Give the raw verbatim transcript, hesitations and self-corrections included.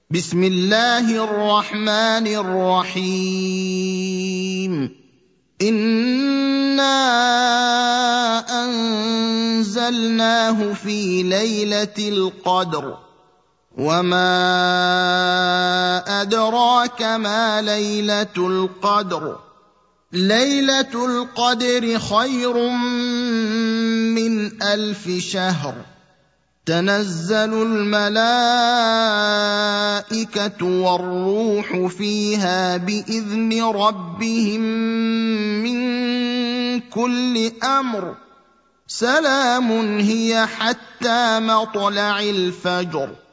بسم الله الرحمن الرحيم إنا أنزلناه في ليلة القدر وما أدراك ما ليلة القدر ليلة القدر خير من ألف شهر تنزل الملائكة والروح فيها بإذن ربهم من كل أمر سلام هي حتى مطلع الفجر